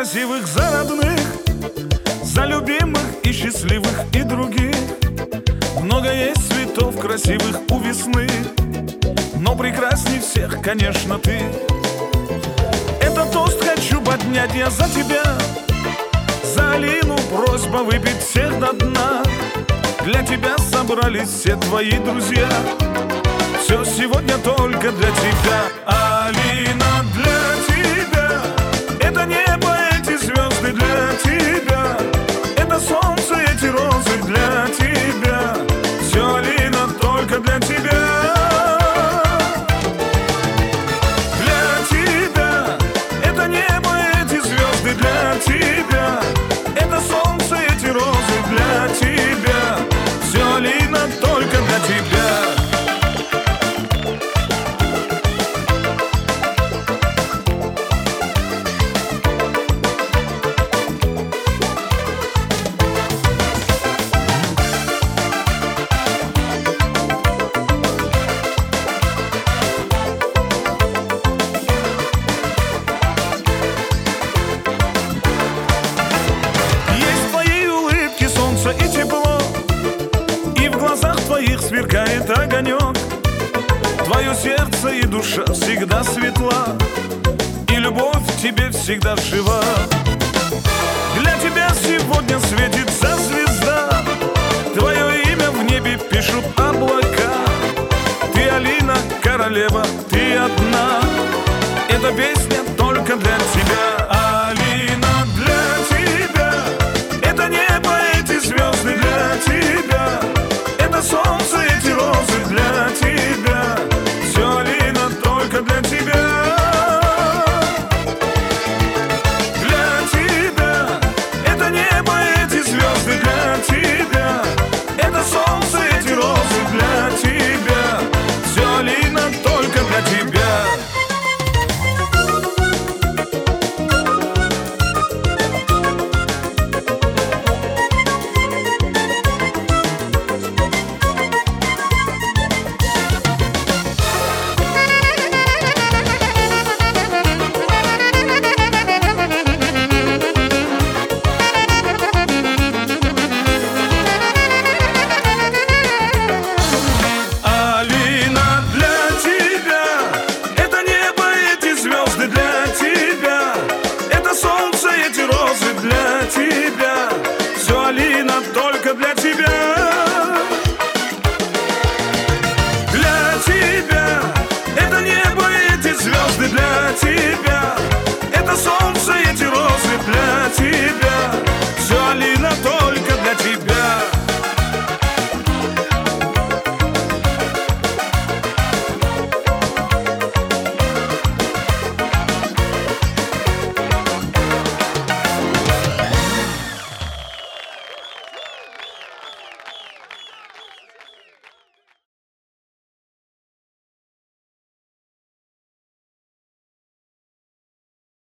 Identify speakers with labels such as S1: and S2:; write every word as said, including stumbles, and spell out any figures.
S1: красивых, за родных, за любимых и счастливых и других. Много есть цветов красивых у весны, но прекрасней всех, конечно, ты. Этот тост хочу поднять я за тебя, за Алину просьба выпить всех до дна. Для тебя собрались все твои друзья, все сегодня только для тебя. Алина, для тебя это небо, эти звезды для тебя, это солнце, эти розы для тебя. Все, Алина, только для тебя. Для тебя это небо, эти звезды для тебя, это солнце, эти розы для тебя. Все, Алина, только для тебя. И тепло, и в глазах твоих сверкает огонек. Твое сердце и душа всегда светла, и любовь в тебе всегда жива. Для тебя сегодня светится звезда, твое имя в небе пишут облака. Ты, Алина, королева, ты одна, эта песня только для тебя.